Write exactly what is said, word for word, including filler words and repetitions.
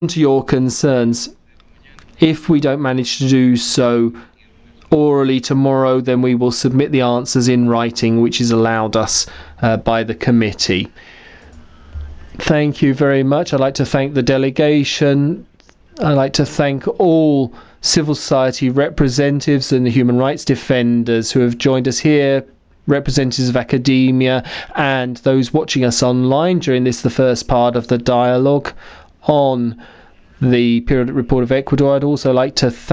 to your concerns. If we don't manage to do so orally tomorrow, then we will submit the answers in writing, which is allowed us uh, by the committee. Thank you very much. I'd like to thank the delegation. I'd like to thank all civil society representatives and the human rights defenders who have joined us here, representatives of academia and those watching us online during this, the first part of the dialogue on the periodic report of Ecuador. I'd also like to thank